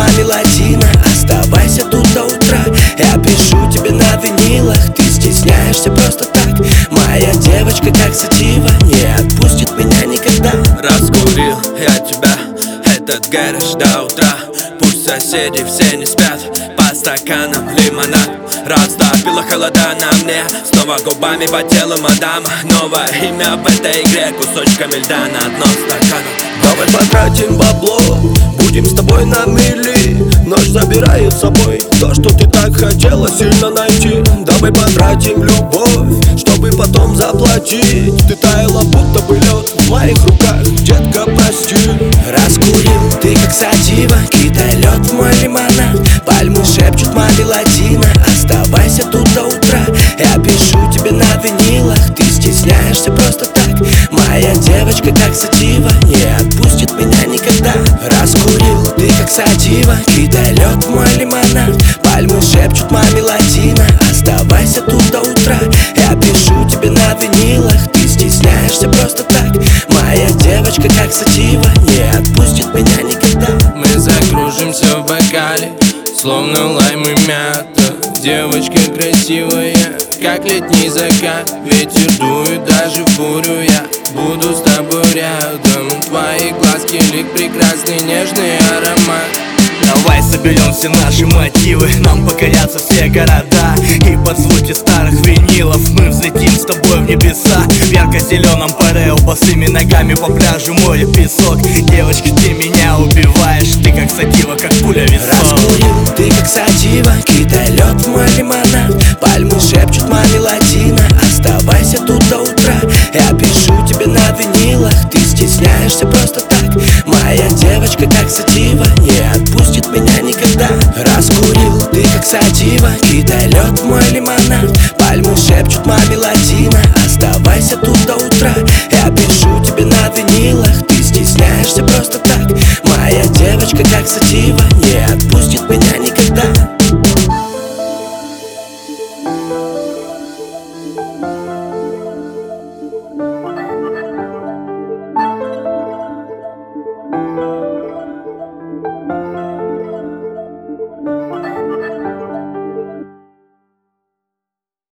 мелодина. Оставайся тут до утра, я пишу тебе на винилах. Ты стесняешься просто так, моя девочка как сатива, не отпустит меня никогда. Раскурил я тебя, этот гараж до утра. Пусть соседи все не спят, по стаканам лимонад. Растопила холода на мне, снова губами по телу мадам. Новое имя в этой игре, кусочками льда на дно стакана. Давай потратим бабло, будем с тобой на мели. Ночь забирает с собой то, что ты так хотела сильно найти. Давай потратим любовь, чтобы потом заплатить. Ты таяла, будто бы лед в моих руках, детка, прости. Раскурил, ты как сатива, кидай лед в мой лимонад. Пальмы шепчут маме латино, оставайся тут до утра. Я пишу тебе на винилах, ты стесняешься просто так, моя девочка как сатива, не отпустит меня никогда. Раскурил, ты как сатива, кидай лед в мой лимонад. Пальмы шепчут маме латино, оставайся тут до утра. Я пишу тебе на винилах, ты стесняешься просто так, моя девочка как сатива, не отпустит меня никогда. Мы закружимся в бокале, словно лайм и мята. Девочка красивая, как летний закат. Ветер дует даже в бурю, я буду с тобой рядом. Твои глазки, лик прекрасный, нежный аромат. Давай соберем все наши мотивы, нам покорятся все города. И под звуки старых винилов мы взлетим с тобой в небеса. В ярко-зеленом парео, босыми ногами по пляжу, море, песок. Девочка, ты меня убиваешь, ты как сатива, как пуля в висок. Раскурил, ты как сатива, кидай лед в мой лимонад. Пальмы шепчут маме латино, оставайся тут до утра. Я пишу тебе на винилах, ты стесняешься просто так, моя девочка как сатива, не отпустит меня никогда. Раскурил, ты как сатива, кидай лед в мой лимонад. Пальмы шепчут маме латино, оставайся тут до утра. Я пишу тебе на винилах, ты стесняешься просто так, моя девочка как сатива, не отпустит меня никогда.